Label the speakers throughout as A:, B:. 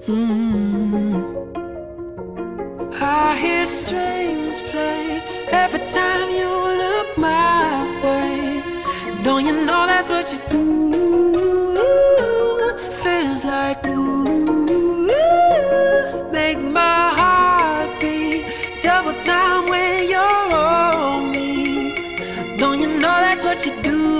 A: I hear strings play every time you look my way. Don't you know that's what you do? Feels like ooh, make my heart beat double time when you're on me. Don't you know that's what you do?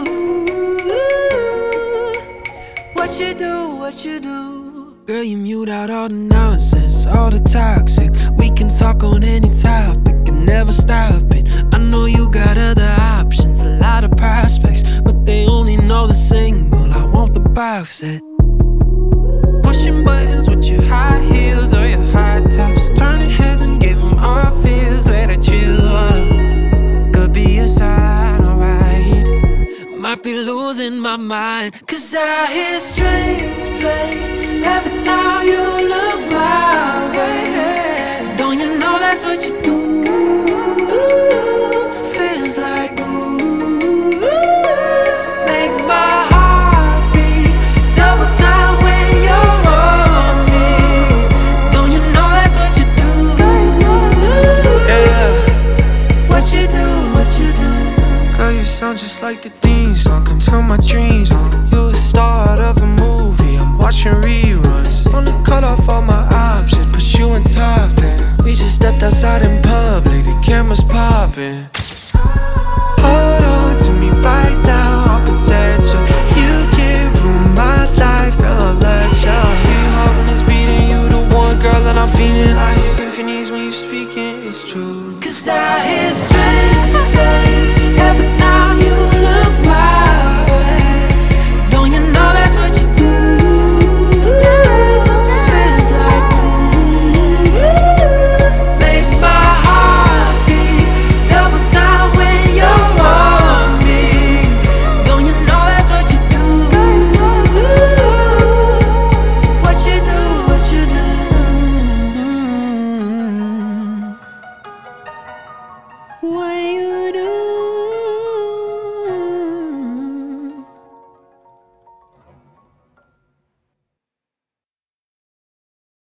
A: What you do, what you do. Girl, you mute out all the nonsense, all the toxic. We can talk on any topic and never stop it. I know you got other options, a lot of prospects, but they only know the single. I want the box set. Pushing buttons with your high heels or your high tops, turning heads and give them all feels where that you are. Could be a sign, alright. Might be losing my mind, 'cause I hear strings play every time you look my way. Don't you know that's what you do? Feels like ooh, make my heart beat double time when you're on me. Don't you know that's what you do? Yeah. What you do, what you do.
B: Girl, you sound just like the theme song, can turn my dreams on. You a star of a movie, I'm watching reruns. Wanna cut off all my options, put you on top then. We just stepped outside in public, the camera's popping.